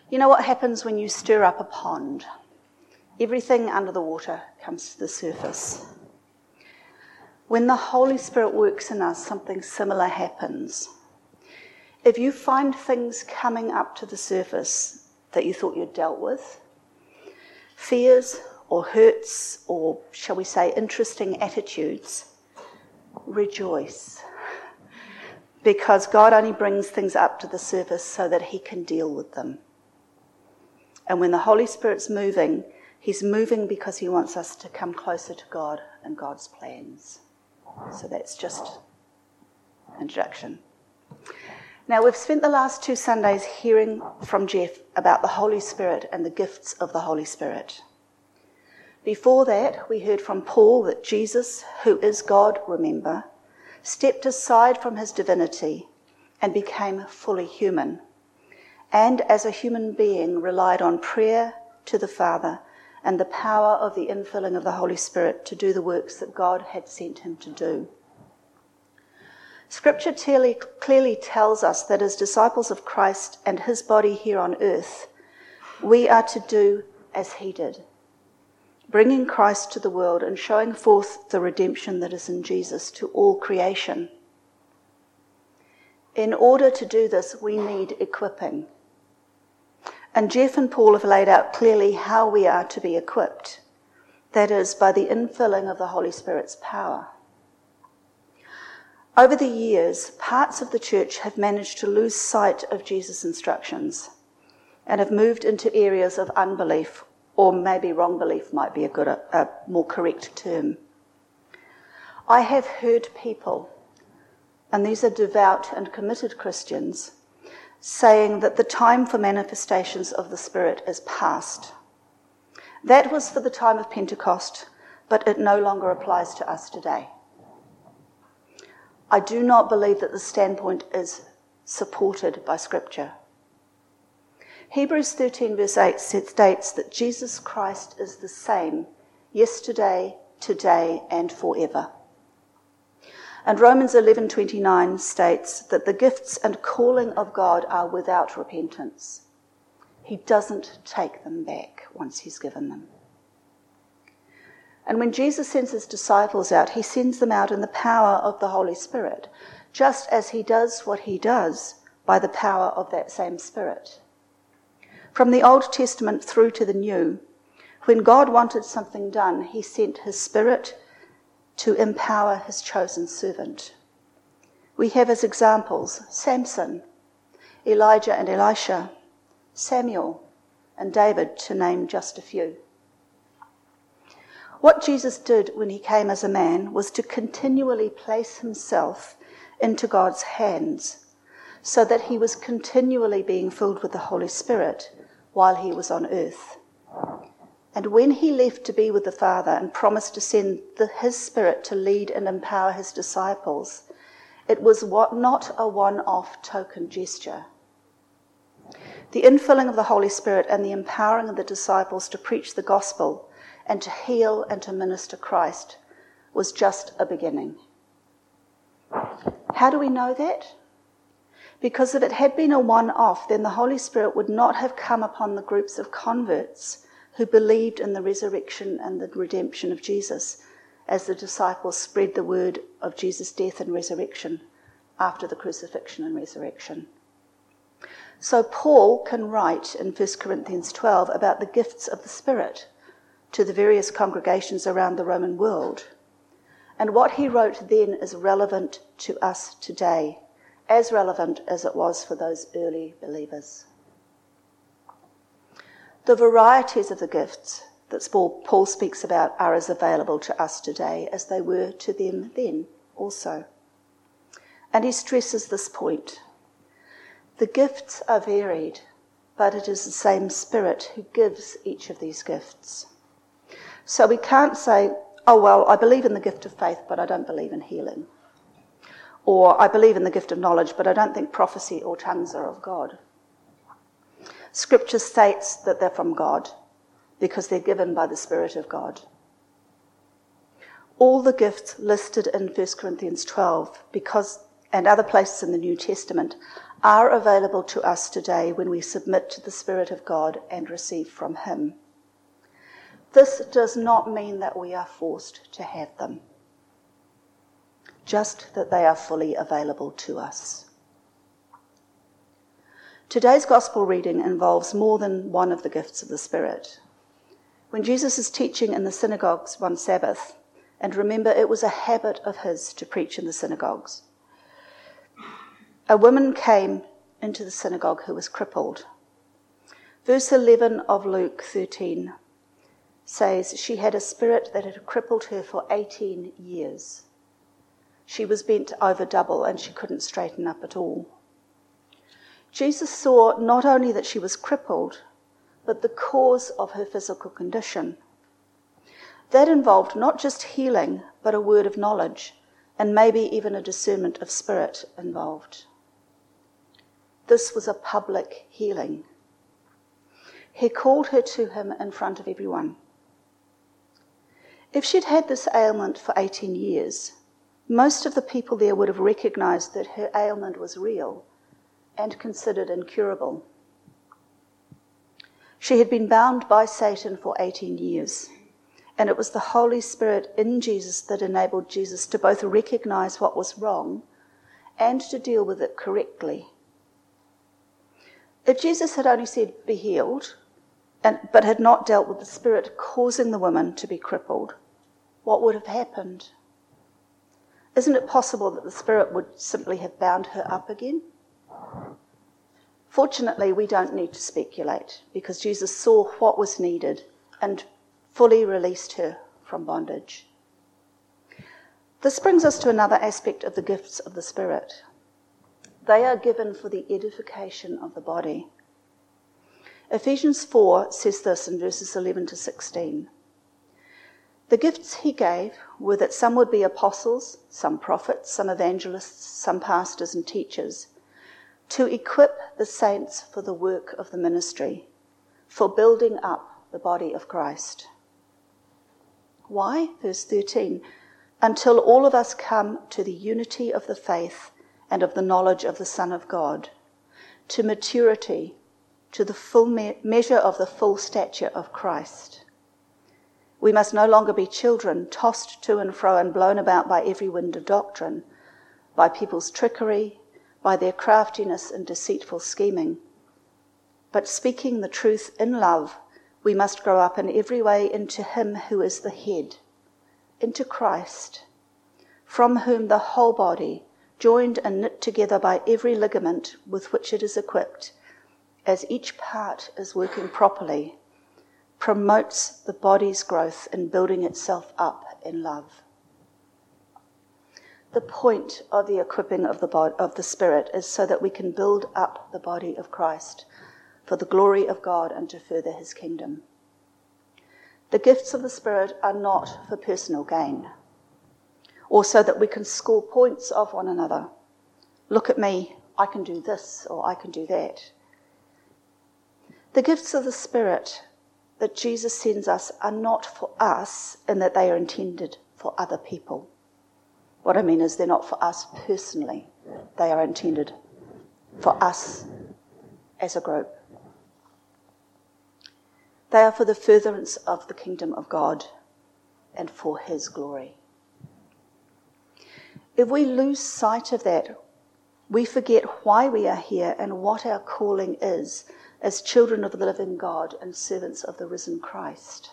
You know what happens when you stir up a pond? Everything under the water comes to the surface. When the Holy Spirit works in us, something similar happens. If you find things coming up to the surface that you thought you'd dealt with, fears or hurts or, shall we say, interesting attitudes, rejoice. Because God only brings things up to the surface so that he can deal with them. And when the Holy Spirit's moving, he's moving because he wants us to come closer to God and God's plans. So that's just an introduction. Now, we've spent the last 2 Sundays hearing from Jeff about the Holy Spirit and the gifts of the Holy Spirit. Before that, we heard from Paul that Jesus, who is God, remember, stepped aside from his divinity and became fully human, and as a human being relied on prayer to the Father and the power of the infilling of the Holy Spirit to do the works that God had sent him to do. Scripture clearly tells us that as disciples of Christ and his body here on earth, we are to do as he did, bringing Christ to the world and showing forth the redemption that is in Jesus to all creation. In order to do this, we need equipping. And Jeff and Paul have laid out clearly how we are to be equipped. That is, by the infilling of the Holy Spirit's power. Over the years, parts of the church have managed to lose sight of Jesus' instructions and have moved into areas of unbelief, or maybe wrong belief might be a more correct term. I have heard people, and these are devout and committed Christians, saying that the time for manifestations of the Spirit is past. That was for the time of Pentecost, but it no longer applies to us today. I do not believe that the standpoint is supported by Scripture. Hebrews 13 verse 8 states that Jesus Christ is the same yesterday, today, and forever. And Romans 11:29 states that the gifts and calling of God are without repentance. He doesn't take them back once he's given them. And when Jesus sends his disciples out, he sends them out in the power of the Holy Spirit, just as he does what he does by the power of that same Spirit. From the Old Testament through to the New, when God wanted something done, he sent his Spirit to empower his chosen servant. We have as examples Samson, Elijah and Elisha, Samuel, and David, to name just a few. What Jesus did when he came as a man was to continually place himself into God's hands, so that he was continually being filled with the Holy Spirit while he was on earth. And when he left to be with the Father and promised to send his Spirit to lead and empower his disciples, it was not a one-off token gesture. The infilling of the Holy Spirit and the empowering of the disciples to preach the gospel and to heal and to minister Christ was just a beginning. How do we know that? Because if it had been a one-off, then the Holy Spirit would not have come upon the groups of converts who believed in the resurrection and the redemption of Jesus as the disciples spread the word of Jesus' death and resurrection after the crucifixion and resurrection. So Paul can write in 1 Corinthians 12 about the gifts of the Spirit to the various congregations around the Roman world. And what he wrote then is relevant to us today, as relevant as it was for those early believers. The varieties of the gifts that Paul speaks about are as available to us today as they were to them then also. And he stresses this point. The gifts are varied, but it is the same Spirit who gives each of these gifts. So we can't say, oh, well, I believe in the gift of faith, but I don't believe in healing. Or I believe in the gift of knowledge, but I don't think prophecy or tongues are of God. Scripture states that they're from God because they're given by the Spirit of God. All the gifts listed in 1 Corinthians 12 and other places in the New Testament are available to us today when we submit to the Spirit of God and receive from him. This does not mean that we are forced to have them, just that they are fully available to us. Today's gospel reading involves more than one of the gifts of the Spirit. When Jesus is teaching in the synagogues one Sabbath, and remember it was a habit of his to preach in the synagogues, a woman came into the synagogue who was crippled. Verse 11 of Luke 13 says she had a spirit that had crippled her for 18 years. She was bent over double and she couldn't straighten up at all. Jesus saw not only that she was crippled, but the cause of her physical condition. That involved not just healing, but a word of knowledge, and maybe even a discernment of spirit involved. This was a public healing. He called her to him in front of everyone. If she'd had this ailment for 18 years, most of the people there would have recognized that her ailment was real and considered incurable. She had been bound by Satan for 18 years, and it was the Holy Spirit in Jesus that enabled Jesus to both recognize what was wrong and to deal with it correctly. If Jesus had only said, "Be healed," but had not dealt with the spirit causing the woman to be crippled, what would have happened? Isn't it possible that the spirit would simply have bound her up again? Fortunately, we don't need to speculate, because Jesus saw what was needed and fully released her from bondage. This brings us to another aspect of the gifts of the Spirit. They are given for the edification of the body. Ephesians 4 says this in verses 11 to 16. The gifts he gave were that some would be apostles, some prophets, some evangelists, some pastors and teachers, to equip the saints for the work of the ministry, for building up the body of Christ. Why? Verse 13. Until all of us come to the unity of the faith and of the knowledge of the Son of God, to maturity, to the full measure of the full stature of Christ. We must no longer be children, tossed to and fro and blown about by every wind of doctrine, by people's trickery, by their craftiness and deceitful scheming. But speaking the truth in love, we must grow up in every way into him who is the head, into Christ, from whom the whole body, joined and knit together by every ligament with which it is equipped, as each part is working properly, promotes the body's growth in building itself up in love. The point of the equipping of the Spirit is so that we can build up the body of Christ for the glory of God and to further his kingdom. The gifts of the Spirit are not for personal gain, or so that we can score points of one another. Look at me, I can do this, or I can do that. The gifts of the Spirit that Jesus sends us are not for us in that they are intended for other people. What I mean is they're not for us personally. They are intended for us as a group. They are for the furtherance of the kingdom of God and for his glory. If we lose sight of that, we forget why we are here and what our calling is as children of the living God and servants of the risen Christ.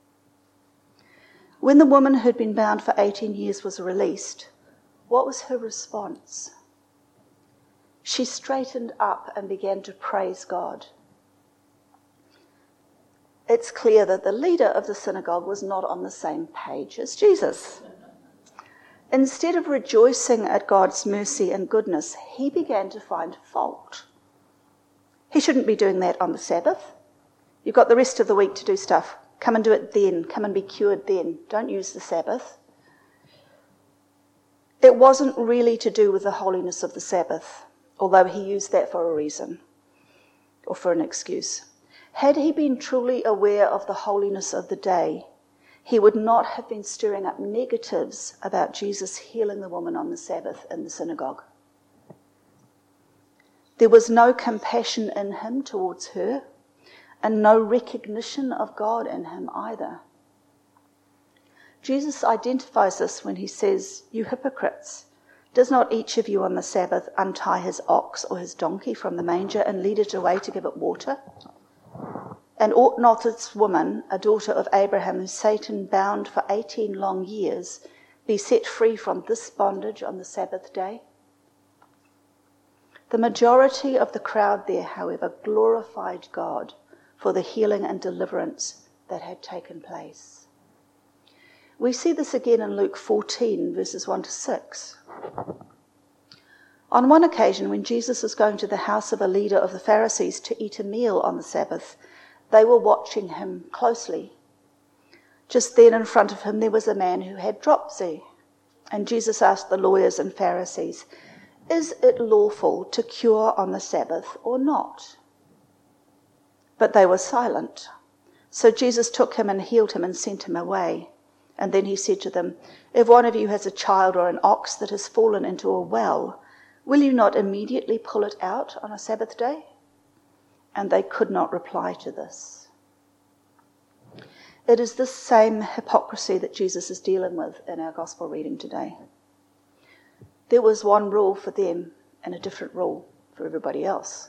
When the woman who had been bound for 18 years was released, what was her response? She straightened up and began to praise God. It's clear that the leader of the synagogue was not on the same page as Jesus. Instead of rejoicing at God's mercy and goodness, he began to find fault. He shouldn't be doing that on the Sabbath. You've got the rest of the week to do stuff. Come and do it then. Come and be cured then. Don't use the Sabbath. It wasn't really to do with the holiness of the Sabbath, although he used that for a reason or for an excuse. Had he been truly aware of the holiness of the day, he would not have been stirring up negatives about Jesus healing the woman on the Sabbath in the synagogue. There was no compassion in him towards her, and no recognition of God in him either. Jesus identifies this when he says, "You hypocrites, does not each of you on the Sabbath untie his ox or his donkey from the manger and lead it away to give it water? And ought not this woman, a daughter of Abraham, whom Satan bound for 18 long years, be set free from this bondage on the Sabbath day?" The majority of the crowd there, however, glorified God for the healing and deliverance that had taken place. We see this again in Luke 14, verses 1 to 6. On one occasion, when Jesus was going to the house of a leader of the Pharisees to eat a meal on the Sabbath, they were watching him closely. Just then in front of him there was a man who had dropsy, and Jesus asked the lawyers and Pharisees, "Is it lawful to cure on the Sabbath or not?" But they were silent. So Jesus took him and healed him and sent him away. And then he said to them, "If one of you has a child or an ox that has fallen into a well, will you not immediately pull it out on a Sabbath day?" And they could not reply to this. It is this same hypocrisy that Jesus is dealing with in our gospel reading today. There was one rule for them and a different rule for everybody else.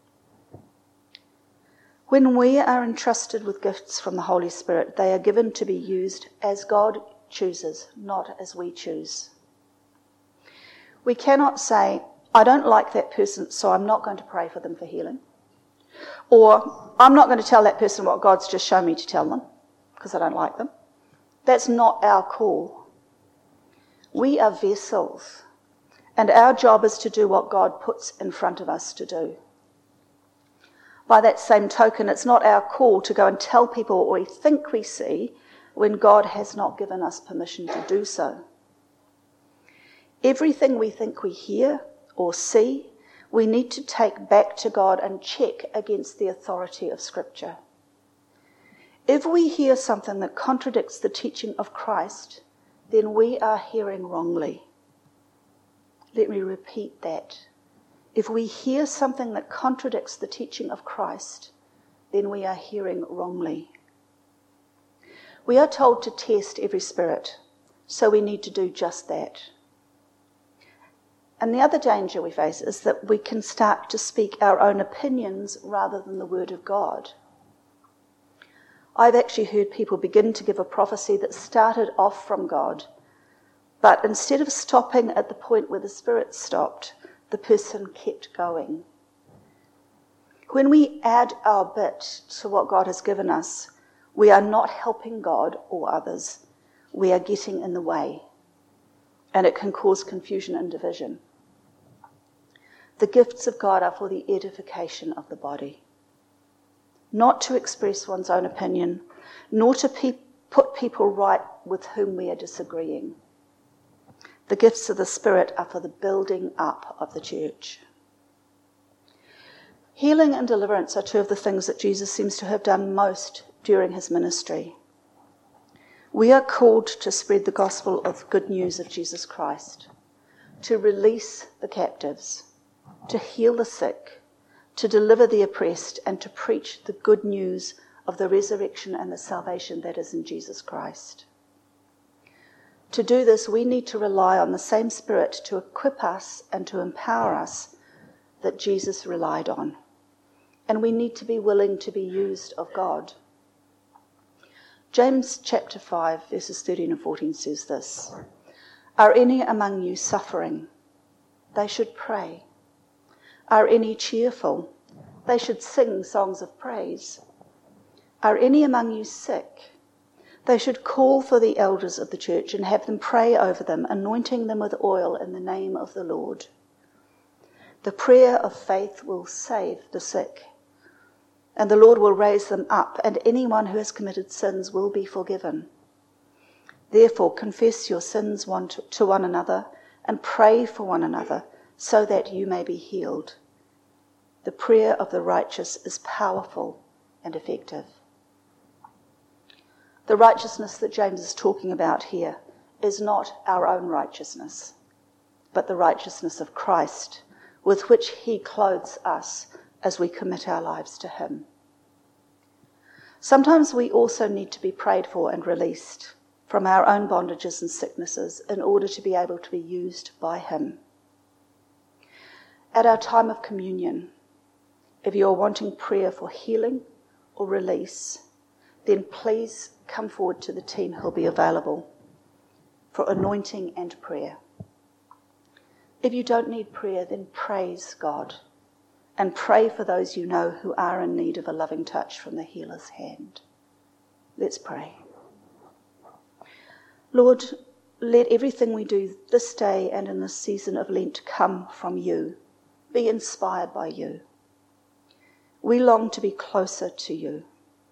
When we are entrusted with gifts from the Holy Spirit, they are given to be used as God chooses, not as we choose. We cannot say, "I don't like that person, so I'm not going to pray for them for healing." Or, "I'm not going to tell that person what God's just shown me to tell them, because I don't like them." That's not our call. We are vessels, and our job is to do what God puts in front of us to do. By that same token, it's not our call to go and tell people what we think we see when God has not given us permission to do so. Everything we think we hear or see, we need to take back to God and check against the authority of Scripture. If we hear something that contradicts the teaching of Christ, then we are hearing wrongly. Let me repeat that. If we hear something that contradicts the teaching of Christ, then we are hearing wrongly. We are told to test every spirit, so we need to do just that. And the other danger we face is that we can start to speak our own opinions rather than the Word of God. I've actually heard people begin to give a prophecy that started off from God, but instead of stopping at the point where the Spirit stopped, the person kept going. When we add our bit to what God has given us, we are not helping God or others. We are getting in the way, and it can cause confusion and division. The gifts of God are for the edification of the body, not to express one's own opinion, nor to put people right with whom we are disagreeing. The gifts of the Spirit are for the building up of the church. Healing and deliverance are two of the things that Jesus seems to have done most during his ministry. We are called to spread the gospel of good news of Jesus Christ, to release the captives, to heal the sick, to deliver the oppressed, and to preach the good news of the resurrection and the salvation that is in Jesus Christ. To do this, we need to rely on the same Spirit to equip us and to empower us that Jesus relied on. And we need to be willing to be used of God. James chapter 5, verses 13 and 14 says this: "Are any among you suffering? They should pray. Are any cheerful? They should sing songs of praise. Are any among you sick? They should call for the elders of the church and have them pray over them, anointing them with oil in the name of the Lord. The prayer of faith will save the sick, and the Lord will raise them up, and anyone who has committed sins will be forgiven. Therefore, confess your sins one to one another and pray for one another so that you may be healed. The prayer of the righteous is powerful and effective." The righteousness that James is talking about here is not our own righteousness, but the righteousness of Christ, with which he clothes us as we commit our lives to him. Sometimes we also need to be prayed for and released from our own bondages and sicknesses in order to be able to be used by him. At our time of communion, if you are wanting prayer for healing or release, then please come forward to the team who'll be available for anointing and prayer. If you don't need prayer, then praise God and pray for those you know who are in need of a loving touch from the healer's hand. Let's pray. Lord, let everything we do this day and in this season of Lent come from you, be inspired by you. We long to be closer to you.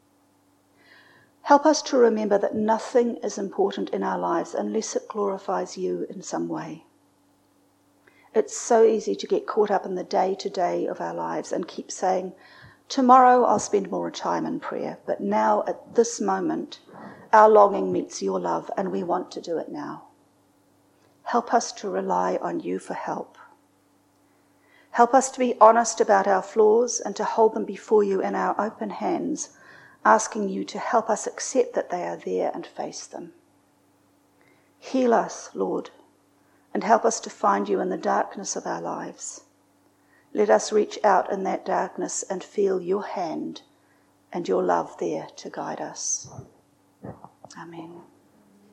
Help us to remember that nothing is important in our lives unless it glorifies you in some way. It's so easy to get caught up in the day-to-day of our lives and keep saying, tomorrow I'll spend more time in prayer, but now at this moment, our longing meets your love and we want to do it now. Help us to rely on you for help. Help us to be honest about our flaws and to hold them before you in our open hands, asking you to help us accept that they are there and face them. Heal us, Lord, and help us to find you in the darkness of our lives. Let us reach out in that darkness and feel your hand and your love there to guide us. Amen.